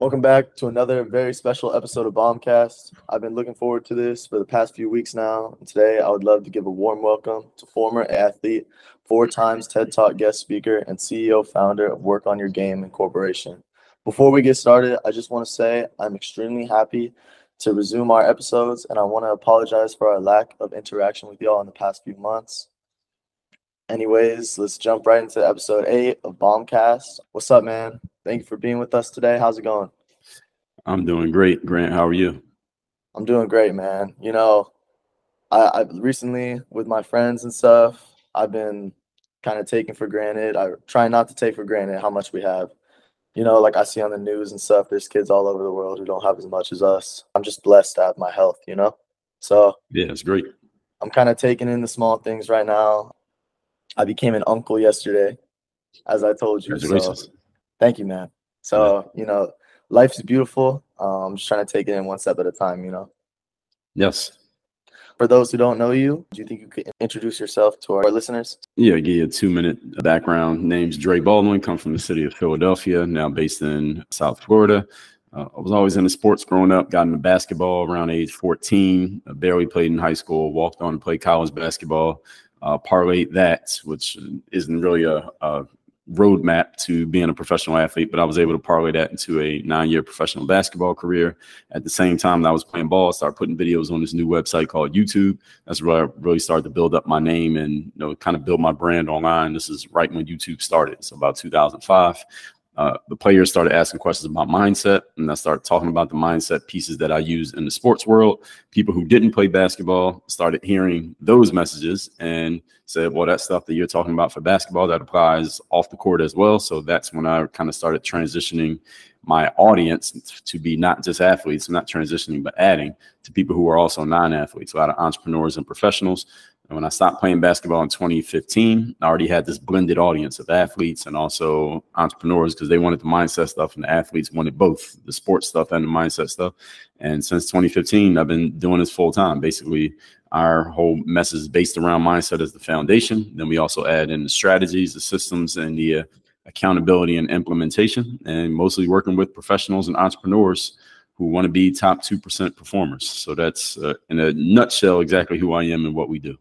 Welcome back to another very special episode of Bombcast. I've been looking forward to this for the past few weeks now, and today I would love to give a warm welcome to former athlete, 4 times TED Talk guest speaker, and CEO founder of Work on Your Game Incorporation. Before we get started, I just want to say I'm extremely happy to resume our episodes, and I want to apologize for our lack of interaction with y'all in the past few months. Anyways, let's jump right into episode 8 of Bombcast. What's up, man? Thank you for being with us today. How's it going? I'm doing great, Grant. How are you? I'm doing great, man. I recently, with my friends and stuff, I've been kind of taking for granted. I try not to take for granted how much we have. Like I see on the news and stuff, there's kids all over the world who don't have as much as us. I'm just blessed to have my health. So Yeah, it's great. I'm kind of taking in the small things right now. I became an uncle yesterday, as I told you. So Congratulations. thank you, man. So, life is beautiful. I'm just trying to take it in one step at a time. Yes. For those who don't know you, do you think you could introduce yourself to our listeners? Yeah, give you a 2-minute background. Name's Dre Baldwin, come from the city of Philadelphia, now based in South Florida. I was always into sports growing up, got into basketball around age 14, barely played in high school, walked on to play college basketball, parlayed that, which isn't really a roadmap to being a professional athlete, but I was able to parlay that into a 9-year professional basketball career. At the same time that I was playing ball, I started putting videos on this new website called YouTube. That's where I really started to build up my name and kind of build my brand online. This is right when YouTube started, so about 2005. The players started asking questions about mindset, and I started talking about the mindset pieces that I use in the sports world. People who didn't play basketball started hearing those messages and said, well, that stuff that you're talking about for basketball, that applies off the court as well. So that's when I kind of started transitioning my audience to be not just athletes, not transitioning, but adding to people who are also non-athletes, a lot of entrepreneurs and professionals. And when I stopped playing basketball in 2015, I already had this blended audience of athletes and also entrepreneurs because they wanted the mindset stuff and the athletes wanted both the sports stuff and the mindset stuff. And since 2015, I've been doing this full time. Basically, our whole message is based around mindset as the foundation. Then we also add in the strategies, the systems, and the accountability and implementation, and mostly working with professionals and entrepreneurs who want to be top 2% performers. So that's in a nutshell exactly who I am and what we do.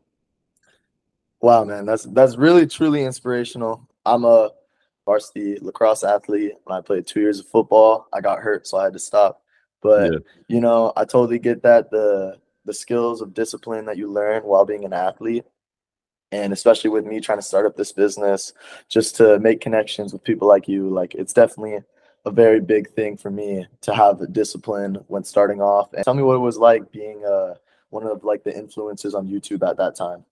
Wow, man, that's really truly inspirational. I'm a varsity lacrosse athlete. When I played 2 years of football, I got hurt, so I had to stop. But I totally get that the skills of discipline that you learn while being an athlete, and especially with me trying to start up this business, just to make connections with people like you, like it's definitely a very big thing for me to have the discipline when starting off. And tell me what it was like being one of like the influencers on YouTube at that time.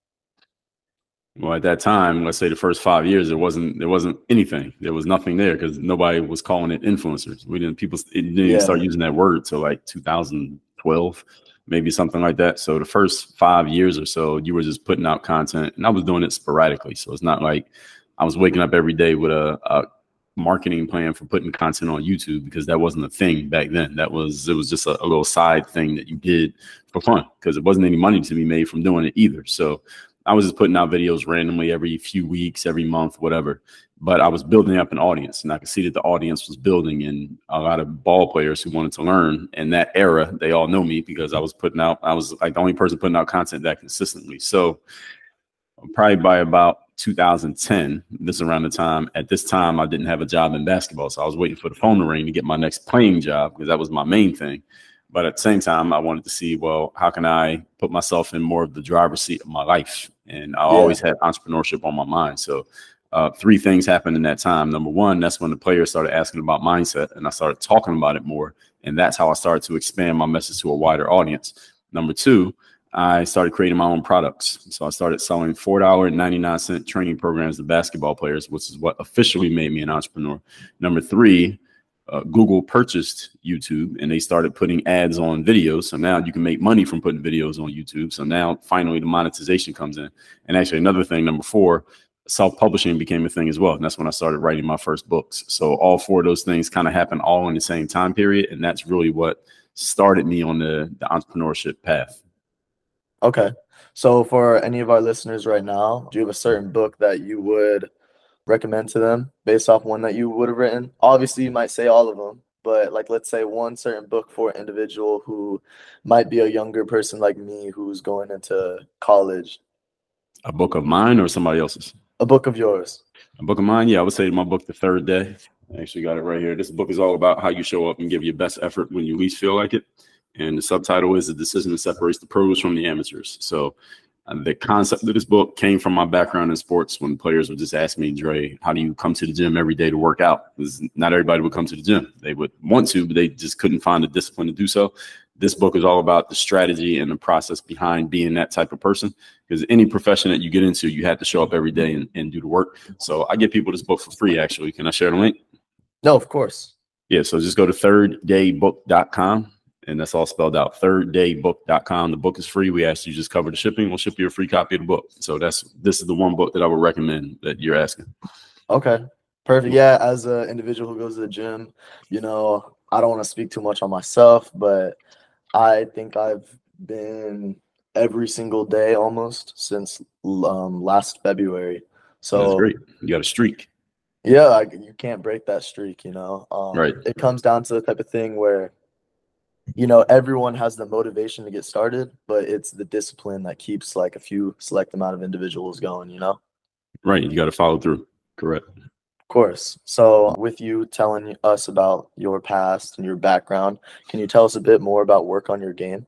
Well, at that time, let's say the first 5 years, there wasn't anything. There was nothing there because nobody was calling it influencers. People didn't even start using that word till like 2012, maybe something like that. So the first 5 years or so, you were just putting out content, and I was doing it sporadically. So it's not like I was waking up every day with a marketing plan for putting content on YouTube, because that wasn't a thing back then. It was just a little side thing that you did for fun because it wasn't any money to be made from doing it either. So I was just putting out videos randomly every few weeks, every month, whatever. But I was building up an audience, and I could see that the audience was building, and a lot of ball players who wanted to learn in that era, they all know me because I was like the only person putting out content that consistently. So probably by about 2010, this is around the time, at this time, I didn't have a job in basketball. So I was waiting for the phone to ring to get my next playing job because that was my main thing. But at the same time, I wanted to see, well, how can I put myself in more of the driver's seat of my life? And I always had entrepreneurship on my mind. So 3 things happened in that time. Number one, that's when the players started asking about mindset, and I started talking about it more. And that's how I started to expand my message to a wider audience. Number 2, I started creating my own products. So I started selling $4.99 training programs to basketball players, which is what officially made me an entrepreneur. Number 3, Google purchased YouTube, and they started putting ads on videos. So now you can make money from putting videos on YouTube. So now finally the monetization comes in. And actually another thing, number 4, self-publishing became a thing as well. And that's when I started writing my first books. So all 4 of those things kind of happened all in the same time period. And that's really what started me on the entrepreneurship path. Okay. So for any of our listeners right now, do you have a certain book that you would recommend to them based off one that you would have written? Obviously, you might say all of them, but like let's say one certain book for an individual who might be a younger person like me who's going into college. A book of mine or somebody else's? A book of yours. A book of mine? Yeah, I would say my book, The Third Day. I actually got it right here. This book is all about how you show up and give your best effort when you least feel like it. And the subtitle is The Decision That Separates the Pros from the Amateurs. So the concept of this book came from my background in sports when players would just ask me, Dre, how do you come to the gym every day to work out? Because not everybody would come to the gym. They would want to, but they just couldn't find the discipline to do so. This book is all about the strategy and the process behind being that type of person. Because any profession that you get into, you have to show up every day and do the work. So I give people this book for free, actually. Can I share the link? No, of course. Yeah, so just go to thirddaybook.com. And that's all spelled out, thirddaybook.com. The book is free. We ask you just cover the shipping. We'll ship you a free copy of the book. So this is the one book that I would recommend that you're asking. Okay, perfect. Yeah, as an individual who goes to the gym, you know, I don't want to speak too much on myself, but I think I've been every single day almost since last February. So that's great. You got a streak. Yeah, you can't break that streak, you know. Right. It comes down to the type of thing where, you know, everyone has the motivation to get started, but it's the discipline that keeps like a few select amount of individuals going, you know? Right. You got to follow through. Correct. Of course. So with you telling us about your past and your background, can you tell us a bit more about work on your game?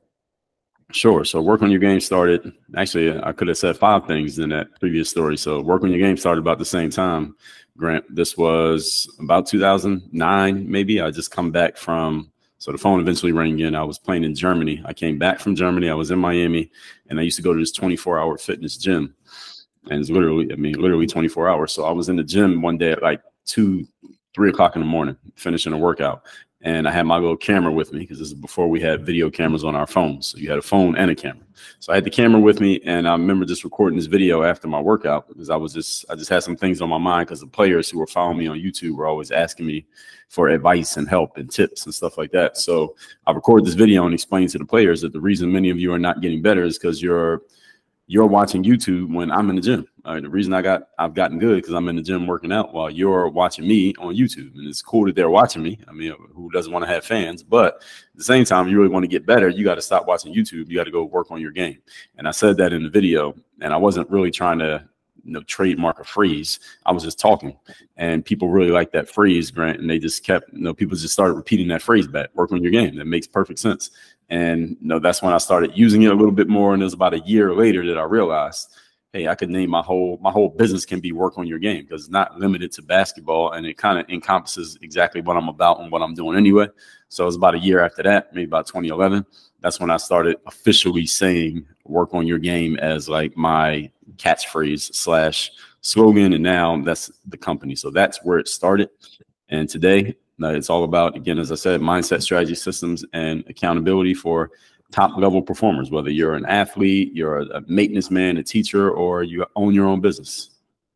Sure. So work on your game started, actually, I could have said 5 things in that previous story. So work on your game started about the same time, Grant. This was about 2009, maybe. I just come back from, so the phone eventually rang in. I was playing in Germany. I came back from Germany. I was in Miami, and I used to go to this 24-hour fitness gym. And it's literally 24 hours. So I was in the gym one day at like 2, 3 o'clock in the morning, finishing a workout. And I had my little camera with me because this is before we had video cameras on our phones. So you had a phone and a camera. So I had the camera with me, and I remember just recording this video after my workout because I just had some things on my mind because the players who were following me on YouTube were always asking me for advice and help and tips and stuff like that. So I recorded this video and explained to the players that the reason many of you are not getting better is because you're watching YouTube when I'm in the gym. The reason I've gotten good because I'm in the gym working out while you're watching me on YouTube. And it's cool that they're watching me. I mean, who doesn't want to have fans? But at the same time, you really want to get better, you got to stop watching YouTube. You got to go work on your game. And I said that in the video, and I wasn't really trying to trademark a phrase. I was just talking, and people really liked that phrase, Grant. And they just kept, people just started repeating that phrase back, work on your game. That makes perfect sense. And that's when I started using it a little bit more. And it was about a year later that I realized, hey, I could name my whole business can be work on your game because it's not limited to basketball, and it kind of encompasses exactly what I'm about and what I'm doing anyway. So it was about a year after that, maybe about 2011. That's when I started officially saying work on your game as like my catchphrase / slogan. And now that's the company. So that's where it started. And today it's all about, again, as I said, mindset, strategy, systems, and accountability for top level performers, whether you're an athlete, you're a maintenance man, a teacher, or you own your own business.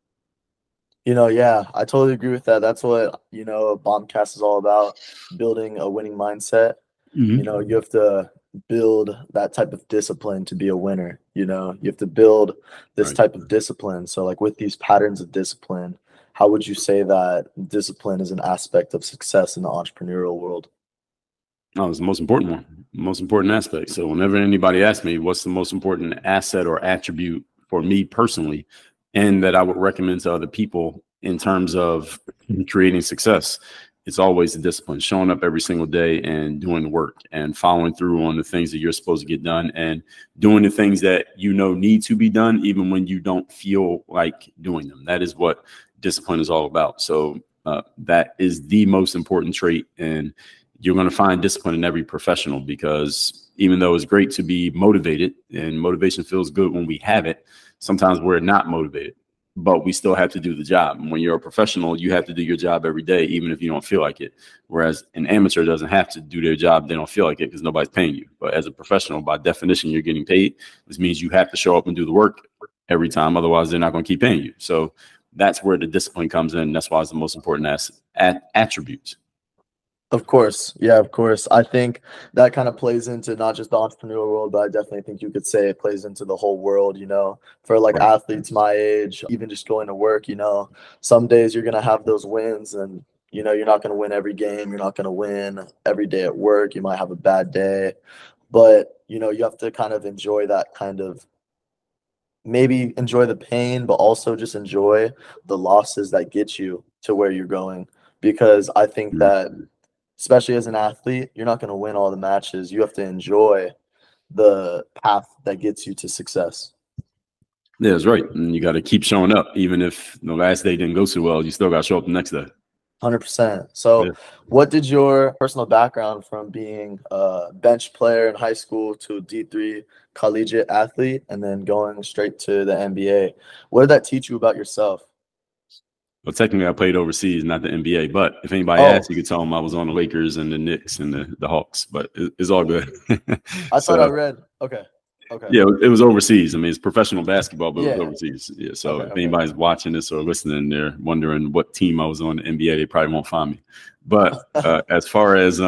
Yeah, I totally agree with that. That's what, Bombcast is all about, building a winning mindset. You have to build that type of discipline to be a winner. You have to build this type of discipline. So like with these patterns of discipline, how would you say that discipline is an aspect of success in the entrepreneurial world? Oh, it's the most important one, most important aspect. So whenever anybody asks me what's the most important asset or attribute for me personally, and that I would recommend to other people in terms of creating success, it's always the discipline, showing up every single day and doing the work and following through on the things that you're supposed to get done and doing the things that need to be done, even when you don't feel like doing them. That is what discipline is all about. So that is the most important trait. And you're going to find discipline in every professional, because even though it's great to be motivated and motivation feels good when we have it, sometimes we're not motivated, but we still have to do the job. And when you're a professional, you have to do your job every day, even if you don't feel like it. Whereas an amateur doesn't have to do their job. They don't feel like it because nobody's paying you. But as a professional, by definition, you're getting paid. This means you have to show up and do the work every time. Otherwise, they're not going to keep paying you. So that's where the discipline comes in. That's why it's the most important attribute. Of course. Yeah, of course. I think that kind of plays into not just the entrepreneurial world, but I definitely think you could say it plays into the whole world, for like athletes my age, even just going to work, some days you're going to have those wins and You know, you're not going to win every game. You're not going to win every day at work. You might have a bad day, but you know, you have to kind of enjoy that kind of, maybe enjoy the pain, but also just enjoy the losses that get you to where you're going. Because I think that, especially as an athlete, you're not going to win all the matches. You have to enjoy the path that gets you to success. Yeah, that's right. And you got to keep showing up. Even if the last day didn't go so well, you still got to show up the next day. 100%. So what did your personal background from being a bench player in high school to a D3 collegiate athlete and then going straight to the NBA, what did that teach you about yourself? Well, technically, I played overseas, not the NBA. But if anybody asks, you could tell them I was on the Lakers and the Knicks and the Hawks. But it's all good. I thought I read. Okay. Yeah, it was overseas. I mean, it's professional basketball, but it was overseas. Yeah. So if anybody's watching this or listening, they're wondering what team I was on the NBA, they probably won't find me. But as far as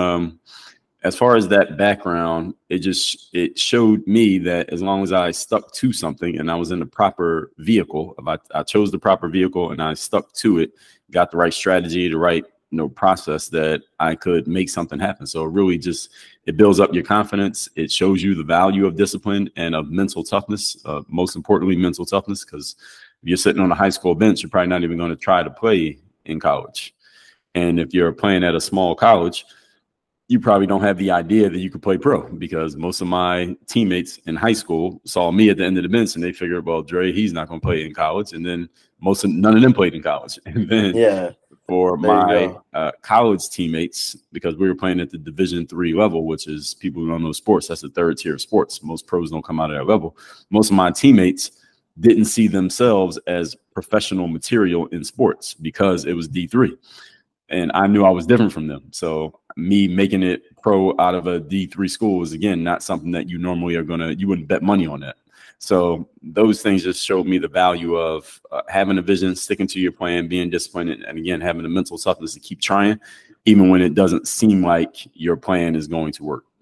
that background, it showed me that as long as I stuck to something and I was in the proper vehicle, if I chose the proper vehicle and I stuck to it, got the right strategy, the right process, that I could make something happen. So it really it builds up your confidence. It shows you the value of discipline and of mental toughness. Most importantly, mental toughness, because if you're sitting on a high school bench, you're probably not even going to try to play in college. And if you're playing at a small college, you probably don't have the idea that you could play pro, because most of my teammates in high school saw me at the end of the bench and they figured, well, Dre, he's not going to play in college. And then none of them played in college. And then for my college teammates, because we were playing at the Division III level, which is, people who don't know sports, that's the third tier of sports. Most pros don't come out of that level. Most of my teammates didn't see themselves as professional material in sports because it was D3. And I knew I was different from them. So me making it pro out of a D3 school is, again, not something that you normally you wouldn't bet money on that. So those things just showed me the value of having a vision, sticking to your plan, being disciplined, and again, having the mental toughness to keep trying, even when it doesn't seem like your plan is going to work.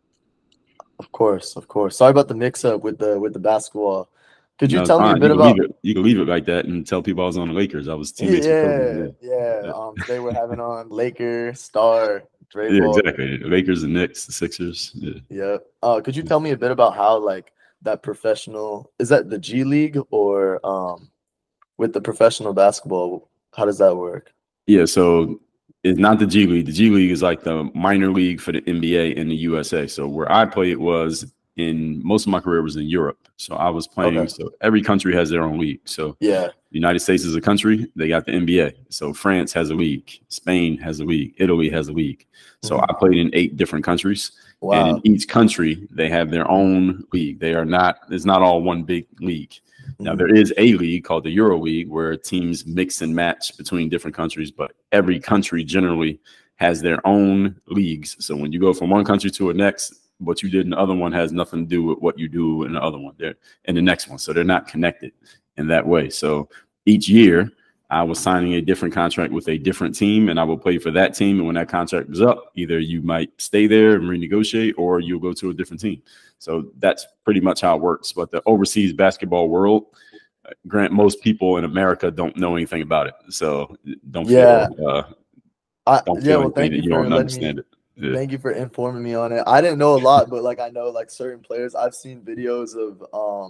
Of course. Sorry about the mix-up with the basketball. Could you tell me a bit about? You can leave it like that and tell people I was on the Lakers. I was teammates with Kobe. They were having on Laker, Star, Dre. Yeah, exactly. The Lakers, the Knicks, the Sixers. Yeah. Could you tell me a bit about how that professional, is that the G League or with the professional basketball? How does that work? Yeah, so it's not the G League. The G League is like the minor league for the NBA in the USA. So where I played was most of my career was in Europe. So I was playing. So every country has their own league. So the United States is a country. They got the NBA. So France has a league. Spain has a league. Italy has a league. So I played in 8 different countries. Wow. And in each country, they have their own league. It's not all one big league. Now, there is a league called the Euro League where teams mix and match between different countries, but every country generally has their own leagues. So when you go from one country to the next, what you did in the other one has nothing to do with what you do in the other one there in the next one. So they're not connected in that way. So each year I was signing a different contract with a different team, and I will play for that team. And when that contract is up, either you might stay there and renegotiate, or you'll go to a different team. So that's pretty much how it works. But the overseas basketball world, Grant, most people in America don't know anything about it. So don't feel thank you for understand it. Yeah. Thank you for informing me on it. I didn't know a lot, but I know certain players. I've seen videos of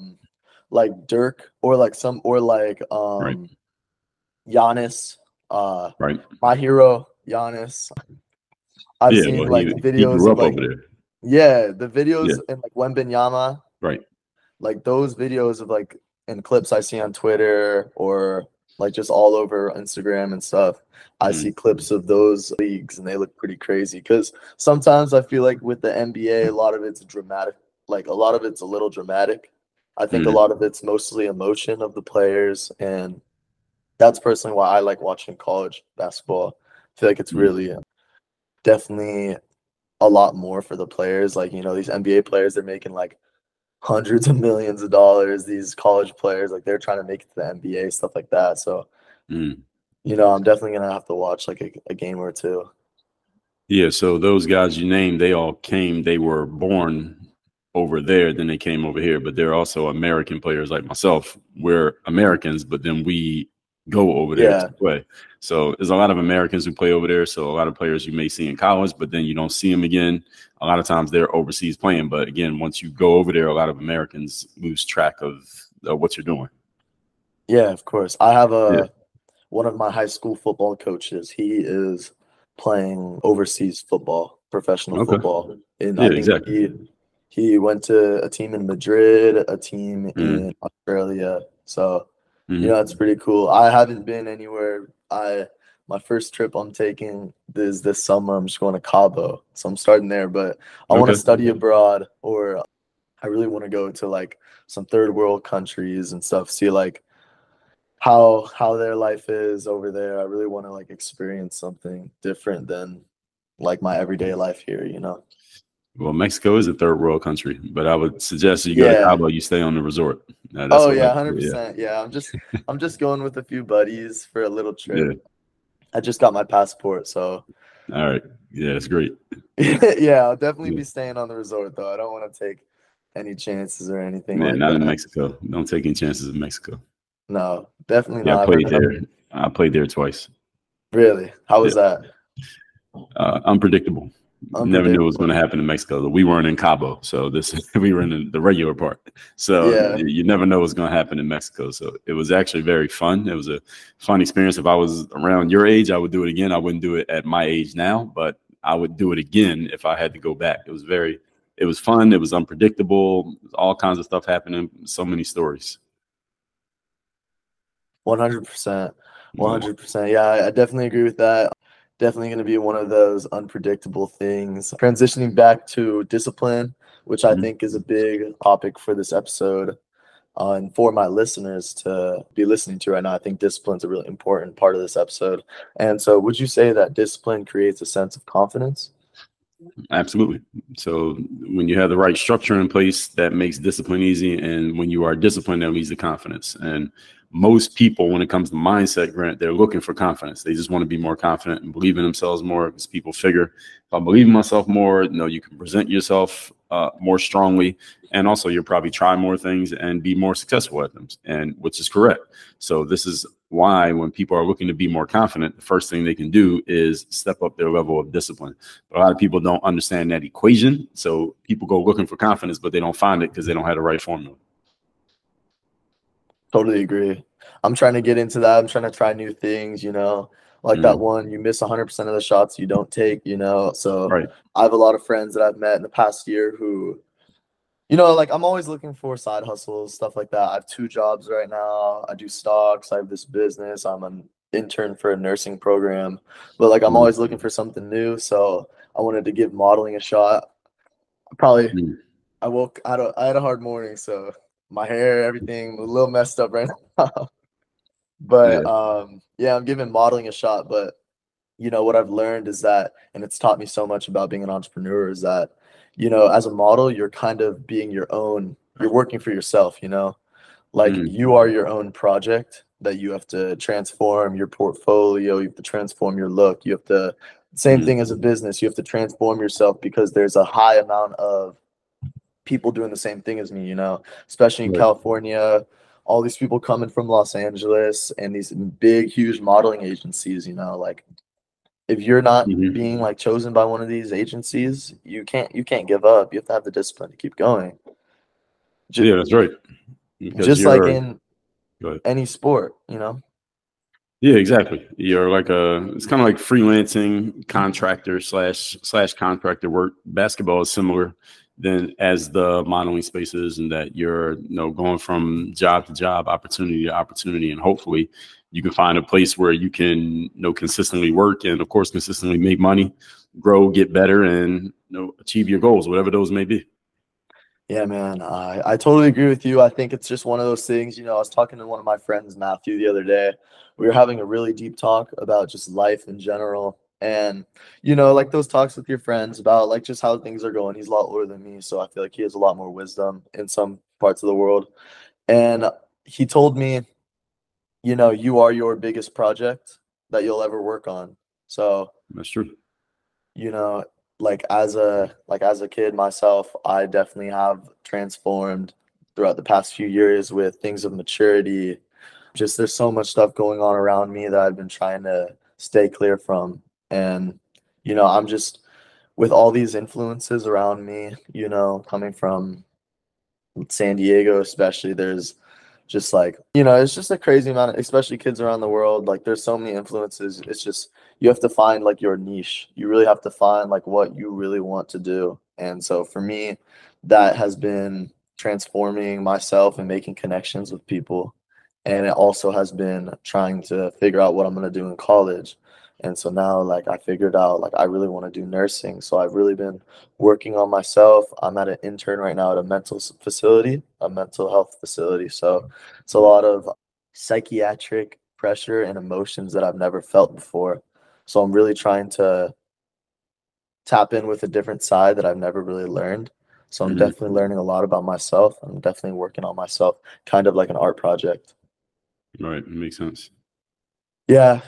Dirk or Giannis, my hero Giannis. I've seen videos of the videos and Wembanyama, those videos of and clips I see on Twitter or just all over Instagram and stuff. I see clips of those leagues and they look pretty crazy, because sometimes I feel with the NBA, a lot of it's dramatic. A lot of it's a little dramatic. I think a lot of it's mostly emotion of the players, and that's personally why I like watching college basketball. I feel it's really definitely a lot more for the players. These NBA players, they're making hundreds of millions of dollars. These college players, they're trying to make it to the NBA, stuff like that. So I'm definitely gonna have to watch a game or two. Yeah, so those guys you named, they were born over there, then they came over here, but they're also American players like myself. We're Americans, but then we go over there to play. So there's a lot of Americans who play over there. So a lot of players you may see in college, but then you don't see them again. A lot of times they're overseas playing. But again, once you go over there, a lot of Americans lose track of what you're doing. Yeah, of course. I have one of my high school football coaches. He is playing overseas football, professional football. And I think exactly. He went to a team in Madrid, a team in Australia. So, you know, it's pretty cool. I haven't been anywhere. My first trip I'm taking is this summer. I'm just going to Cabo. So I'm starting there, but I want to study abroad, or I really want to go to like some third world countries and stuff, see like how their life is over there. I really want to like experience something different than like my everyday life here, you know. Well, Mexico is a third world country, but I would suggest you go to Cabo, you stay on the resort. That's 100%. Yeah, I'm just going with a few buddies for a little trip. Yeah. I just got my passport, so. All right. Yeah, it's great. Yeah, I'll definitely be staying on the resort though. I don't want to take any chances or anything. Yeah, like not in Mexico. Don't take any chances in Mexico. No, definitely not. I played there twice. Really? How was that? Unpredictable. Never knew what was going to happen in Mexico. We weren't in Cabo, so we were in the regular part. So you never know what's going to happen in Mexico. So it was actually very fun. It was a fun experience. If I was around your age, I would do it again. I wouldn't do it at my age now, but I would do it again if I had to go back. It was fun. It was unpredictable. All kinds of stuff happening. So many stories. 100%. 100%. Yeah, I definitely agree with that. Definitely going to be one of those unpredictable things. Transitioning back to discipline, which I think is a big topic for this episode, and for my listeners to be listening to right now. I think discipline is a really important part of this episode. And so would you say that discipline creates a sense of confidence? Absolutely. So when you have the right structure in place, that makes discipline easy. And when you are disciplined, that leads to confidence. And most people, when it comes to mindset, Grant, they're looking for confidence. They just want to be more confident and believe in themselves more, because people figure, if I believe in myself more, you can present yourself more strongly. And also you'll probably try more things and be more successful at them, and which is correct. So this is why when people are looking to be more confident, the first thing they can do is step up their level of discipline. But a lot of people don't understand that equation. So people go looking for confidence, but they don't find it because they don't have the right formula. Totally agree. I'm trying to get into that. I'm trying to try new things, like that one, you miss 100% of the shots you don't take, So I have a lot of friends that I've met in the past year who, like I'm always looking for side hustles, stuff like that. I have 2 jobs right now. I do stocks. I have this business. I'm an intern for a nursing program, but like I'm always looking for something new. So I wanted to give modeling a shot. I had a hard morning, so my hair, everything a little messed up right now. But I'm giving modeling a shot. But what I've learned is that, and it's taught me so much about being an entrepreneur, is that as a model, you're kind of being you're working for yourself, like you are your own project that you have to transform your portfolio, you have to transform your look, you have to, same thing as a business, you have to transform yourself, because there's a high amount of people doing the same thing as me, especially in California, all these people coming from Los Angeles and these big, huge modeling agencies, like if you're not being like chosen by one of these agencies, you can't give up. You have to have the discipline to keep going. Yeah, that's right. Just like in any sport, Yeah, exactly. You're like it's kind of like freelancing contractor slash contractor work. Basketball is similar than as the modeling space is, and that you're going from job to job, opportunity to opportunity, and hopefully you can find a place where you can consistently work and of course consistently make money, grow, get better, and achieve your goals, whatever those may be. Yeah, man, I totally agree with you. I think it's just one of those things. I was talking to one of my friends, Matthew, the other day. We were having a really deep talk about just life in general. And, like those talks with your friends about like just how things are going. He's a lot older than me, so I feel like he has a lot more wisdom in some parts of the world. And he told me, you are your biggest project that you'll ever work on. So that's true. Like as a kid myself, I definitely have transformed throughout the past few years with things of maturity, Just there's so much stuff going on around me that I've been trying to stay clear from. And, I'm just with all these influences around me, coming from San Diego, especially, there's just like, it's just a crazy amount of, especially kids around the world. Like there's so many influences. It's just, you have to find like your niche. You really have to find like what you really want to do. And so for me, that has been transforming myself and making connections with people. And it also has been trying to figure out what I'm going to do in college. And so now, like, I figured out, like, I really want to do nursing. So I've really been working on myself. I'm at an intern right now at a mental health facility. So it's a lot of psychiatric pressure and emotions that I've never felt before. So I'm really trying to tap in with a different side that I've never really learned. So I'm definitely learning a lot about myself. I'm definitely working on myself, kind of like an art project. Right. Makes sense. Yeah.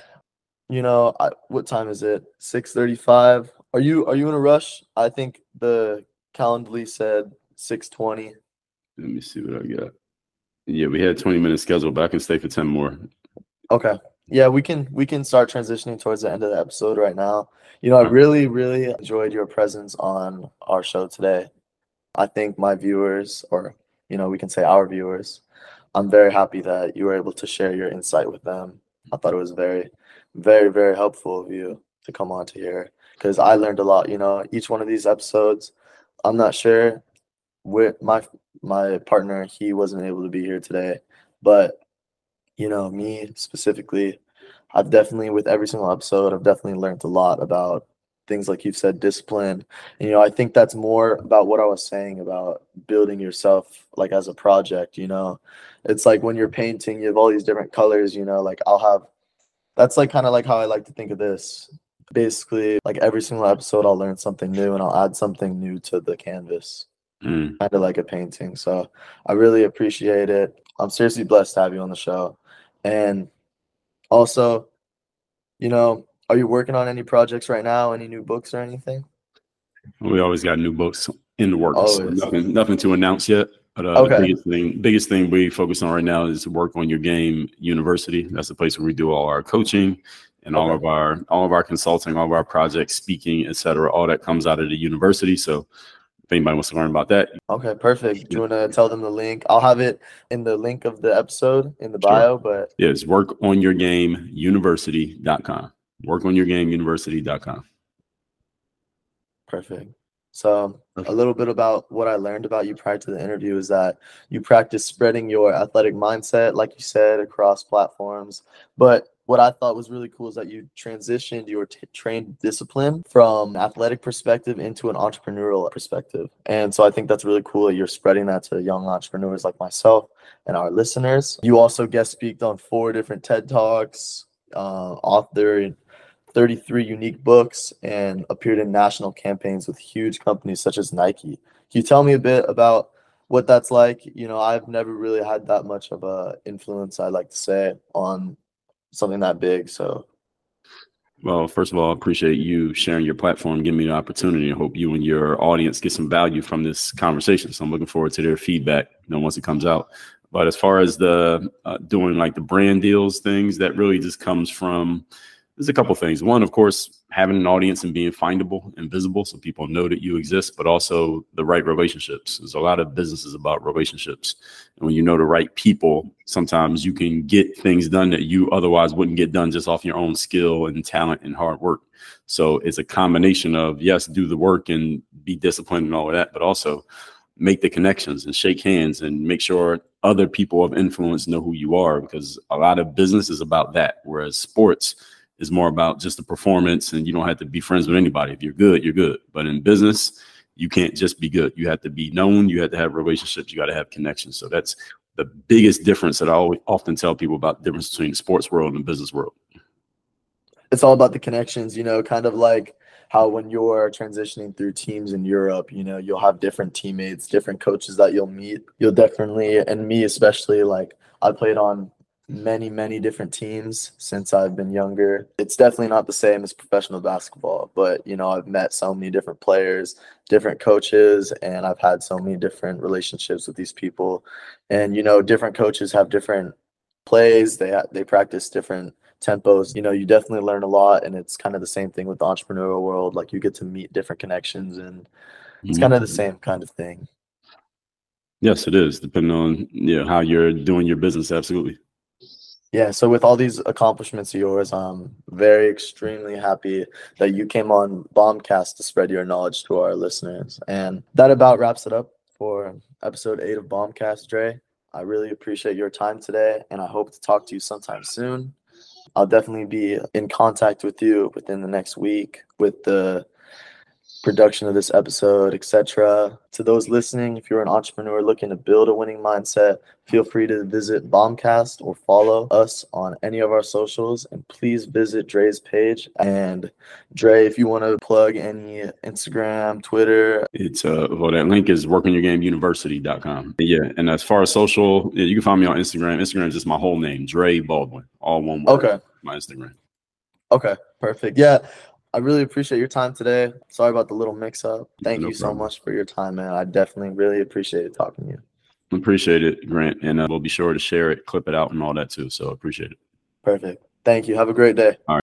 What time is it? 6:35. Are you in a rush? I think the Calendly said 6:20. Let me see what I got. Yeah, we had 20-minute schedule, but I can stay for 10 more. Okay. Yeah, we can start transitioning towards the end of the episode right now. I really, really enjoyed your presence on our show today. I think my viewers, or we can say our viewers, I'm very happy that you were able to share your insight with them. I thought it was very, very, very helpful of you to come on to here because I learned a lot. Each one of these episodes, I'm not sure with my partner, he wasn't able to be here today, but me specifically, I've definitely, with every single episode, I've definitely learned a lot about things like you've said, discipline. And, I think that's more about what I was saying about building yourself like as a project. It's like when you're painting, you have all these different colors, like that's like kind of like how I like to think of this. Basically, like every single episode, I'll learn something new and I'll add something new to the canvas, kind of like a painting. So I really appreciate it. I'm seriously blessed to have you on the show. And also, are you working on any projects right now? Any new books or anything? We always got new books in the works. So nothing to announce yet. But Okay. the biggest thing we focus on right now is Work on Your Game University. That's the place where we do all our coaching and all of our consulting, all of our projects, speaking, etc. All that comes out of the university. So if anybody wants to learn about that. Okay, perfect. Do you want to tell them the link? I'll have it in the link of the episode in the bio, but yeah, it's workonyourgameuniversity.com. Workonyourgameuniversity.com. Perfect. So a little bit about what I learned about you prior to the interview is that you practice spreading your athletic mindset, like you said, across platforms. But what I thought was really cool is that you transitioned your trained discipline from athletic perspective into an entrepreneurial perspective. And so I think that's really cool that you're spreading that to young entrepreneurs like myself and our listeners. You also guest speaked on 4 different TED Talks, authored 33 unique books, and appeared in national campaigns with huge companies such as Nike. Can you tell me a bit about what that's like? I've never really had that much of a influence, I'd like to say, on something that big. So, well, first of all, I appreciate you sharing your platform, giving me the opportunity. I hope you and your audience get some value from this conversation. So I'm looking forward to their feedback, once it comes out. But as far as the doing like the brand deals things, that really just comes from, there's a couple things. One, of course, having an audience and being findable and visible so people know that you exist, but also the right relationships. There's a lot of businesses about relationships. And when you know the right people, sometimes you can get things done that you otherwise wouldn't get done just off your own skill and talent and hard work. So it's a combination of, yes, do the work and be disciplined and all of that, but also make the connections and shake hands and make sure other people of influence know who you are, because a lot of business is about that. Whereas sports is more about just the performance, and you don't have to be friends with anybody. If you're good, you're good. But in business, you can't just be good. You have to be known. You have to have relationships. You got to have connections. So that's the biggest difference that I often tell people about the difference between the sports world and the business world. It's all about the connections, kind of like how when you're transitioning through teams in Europe, you'll have different teammates, different coaches that you'll meet. You'll definitely, and me especially, like I played on many different teams since I've been younger. It's definitely not the same as professional basketball, but I've met so many different players, different coaches, and I've had so many different relationships with these people. And different coaches have different plays. They practice different tempos. You know, you definitely learn a lot, and it's kind of the same thing with the entrepreneurial world. Like, you get to meet different connections, and it's kind of the same kind of thing. Yes, it is, depending on how you're doing your business. Absolutely. Yeah, so with all these accomplishments of yours, I'm very extremely happy that you came on Bombcast to spread your knowledge to our listeners. And that about wraps it up for episode 8 of Bombcast, Dre. I really appreciate your time today, and I hope to talk to you sometime soon. I'll definitely be in contact with you within the next week with the production of this episode, etc. To those listening, if you're an entrepreneur looking to build a winning mindset, feel free to visit Bombcast or follow us on any of our socials, and please visit Dre's page. And Dre, if you want to plug any Instagram, Twitter, it's well, that link is workingyourgameuniversity.com. Yeah, and as far as social, you can find me on Instagram. Instagram is just my whole name, Dre Baldwin, all one word. Okay. My Instagram. Okay, perfect. Yeah, I really appreciate your time today. Sorry about the little mix-up. Thank you so much for your time, man. I definitely really appreciated talking to you. Appreciate it, Grant. And we'll be sure to share it, clip it out, and all that too. So appreciate it. Perfect. Thank you. Have a great day. All right.